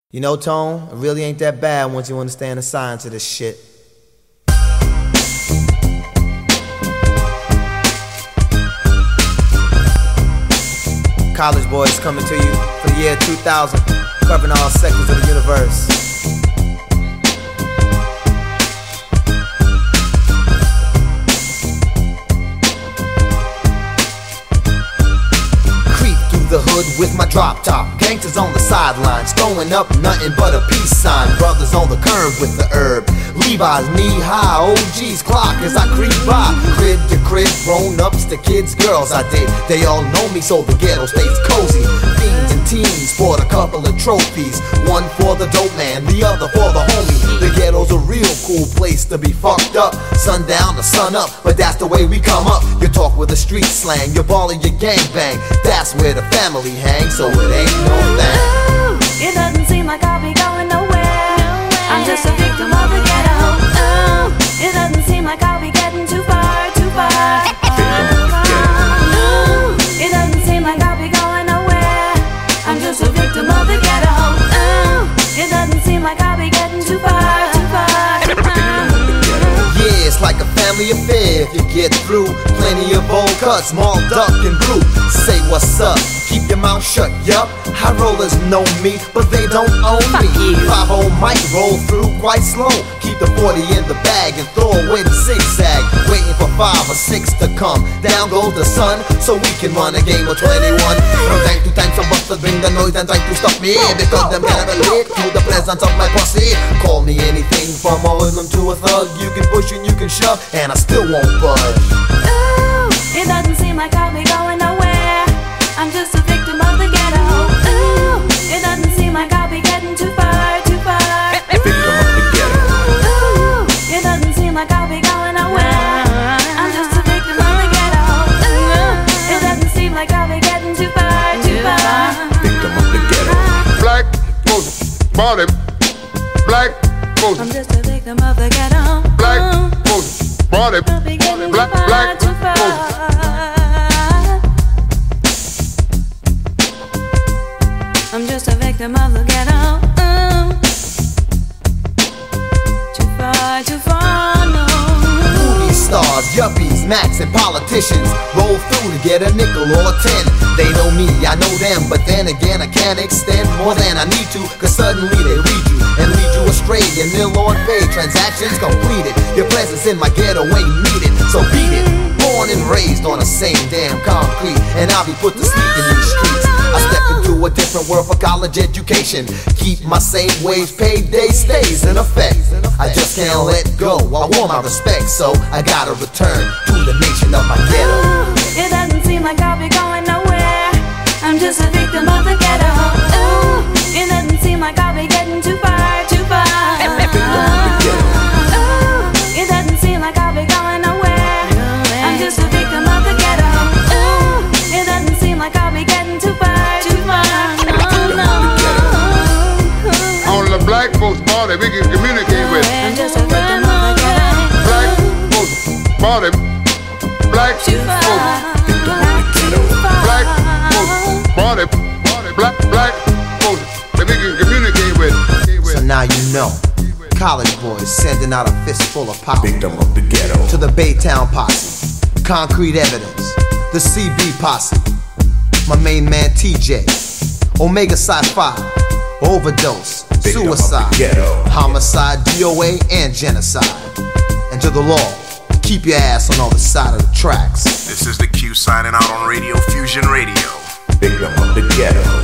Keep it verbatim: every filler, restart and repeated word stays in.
You know, Tone, it really ain't that bad once you understand the science of this shit. College Boys coming to you for the year two thousand, covering all sectors of the universe. The hood with my drop top, gangsters on the sidelines, throwing up nothing but a peace sign. Brothers on the curb with the herb, Levi's knee high, O G's clock as I creep by. Crib to crib, grown ups to kids, girls I did. They all know me, so the ghetto stays cozy. Fiends and teens sport a couple of trophies, one for the dope man, the other for the homie. The ghetto's a real cool place to be fucked up, sundown to sun up, but that's the way we come up. You talk with the street slang, you ball and you gangbang, that's where the family hang, so it ain't no thing. Ooh, it doesn't seem like I'll be going nowhere. I'm just a victim of the ghetto. Ooh, it doesn't seem like I'll be getting too far, too far. Ooh, it doesn't seem like I'll be going nowhere. I'm just a victim of the ghetto. Ooh, it doesn't seem like I'll be getting too far, too far. Yeah, it's like a family affair if you get through. Plenty of old cuts, small duck and brew. Say what's up, keep your mouth shut, yup. High rollers know me, but they don't own me. five oh might roll through quite slow. Keep the forty in the bag and throw away the zigzag. Waiting for five or six to come. Down goes the sun, so we can run a game of twenty-one. From time to time some busters bring the noise and try to stop me, because them can't relate to the presence of my posse. Call me anything from a hoodlum to a thug. You can push and you can shove, and I still won't budge. Ooh, it doesn't seem like I'll be going nowhere. I'm just a victim of the ghetto. Ooh, it doesn't seem like I'll be getting too far, too far. Victim of the ghetto. Ooh, it doesn't seem like I'll be going nowhere. I'm just a victim of the ghetto. Ooh, it doesn't seem like I'll be getting too far, too far. Victim of the ghetto. Black folks, body. Black folks. I'm just a victim of the ghetto. Black folks, body. I'll be getting Black, too far, black too far. I'm just a victim of the ghetto. Ooh. Too far, too far, no. Movie stars, yuppies, macs, and politicians roll through to get a nickel or a ten. They know me, I know them, but then again I can't extend more than I need to, cause suddenly they read you and lead you astray. And nil on pay, transactions completed. Your presence in my ghetto ain't needed, so beat it. Born and raised on the same damn concrete, and I'll be put to sleep in these streets. I step into a different world for college education. Keep my same wage, payday stays in effect. I just can't let go, I want my respect, so I gotta return to the nation of my ghetto. Ooh, it doesn't seem like I'll be going nowhere. I'm just a victim of the ghetto. Ooh, it doesn't seem like I'll be getting too far, too far. Ooh, it doesn't seem like I'll be going nowhere. I'm just a victim of the ghetto. Ooh, it doesn't seem like I'll be getting too far, too far. No, no. On the black folks' body, we can communicate with. I'm just a victim of the ghetto. Black folks' body. Black Too far, folks. too far. Black folks' body. Black, black folks that we can communicate with. So now you know, College Boys sending out a fistful of power Victim of the ghetto. to the Baytown posse, Concrete Evidence, the C B posse, my main man T J, Omega Psi Phi, Overdose, Victim of the Suicide, ghetto. Homicide, D O A, and Genocide. And to the law, keep your ass on the other side of the tracks. This is the Q signing out on Radio Fusion Radio. Victim of the ghetto.